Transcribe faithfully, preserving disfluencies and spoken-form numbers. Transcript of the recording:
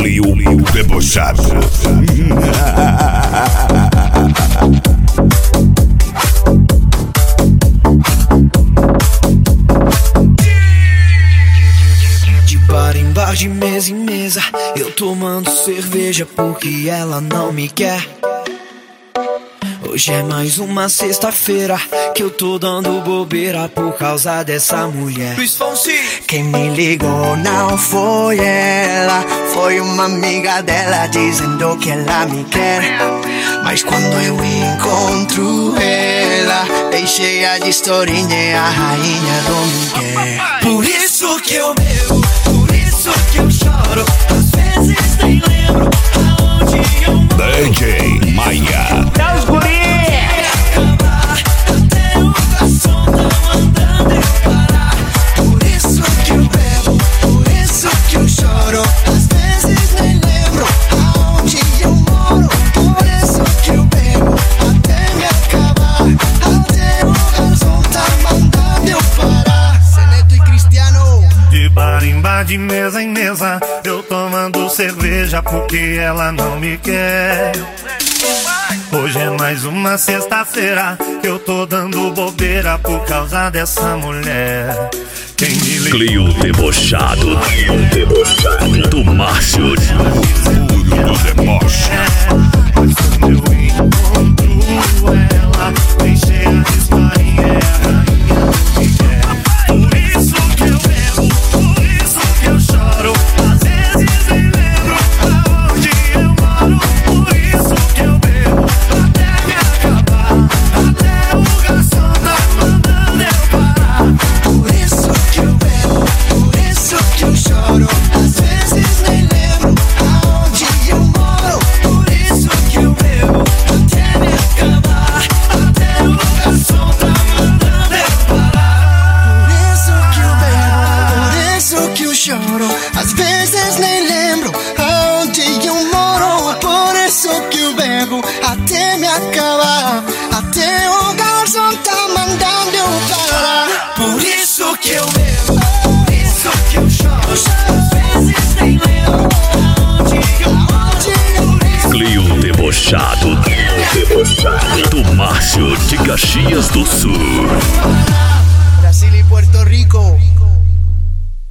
Clio debochado. De bar em bar, de mesa em mesa, eu tomando cerveja porque ela não me quer. Hoje é mais uma sexta-feira que eu tô dando bobeira por causa dessa mulher. Luiz Fonsi. Quem me ligou não foi ela, foi uma amiga dela dizendo que ela me quer. Mas quando eu encontro ela, bem cheia de historinha, é a rainha do Miguel. Por isso que eu bebo, por isso que eu choro, às vezes nem lembro aonde eu moro. D J Maia. Dá os guri! Até o garçom tá mandando eu parar. Por isso que eu bebo, por isso que eu choro, às vezes nem lembro aonde eu moro. Por isso que eu bebo, até me acabar. Até o garçom tá mandando eu parar. Seneto e Cristiano. De bar em bar, de mesa em mesa, eu tomando cerveja porque ela não me quer. Hoje é mais uma sexta-feira que eu tô dando bobeira por causa dessa mulher. Quem me liga... Clio debochado. Debochado. Do Márcio. Puro do deboche. Mas quando eu encontro ela, bem cheia de historinha, é a rainha do Miguel. Por isso que eu bebo, por isso que eu choro, às vezes nem lembro aonde eu moro. Por isso que eu bebo, até me acabar, até o garçom tá mandando eu parar. Por isso que eu bebo, por isso que eu choro, às vezes nem lembro aonde eu moro. Por isso que eu bebo, até me acabar, até o garçom tá mandando eu parar. Por isso que eu bebo, por isso que eu choro, às vezes nem lembro aonde eu moro. Por isso que eu bebo, até me acabar, até o garçom tá mandando eu parar. Por isso que eu bebo, por isso que eu choro, às vezes nem lembro aonde eu moro. Por isso Clio debochado. Debochado. Do Márcio de Caxias do Sul. Brasil y Puerto Rico.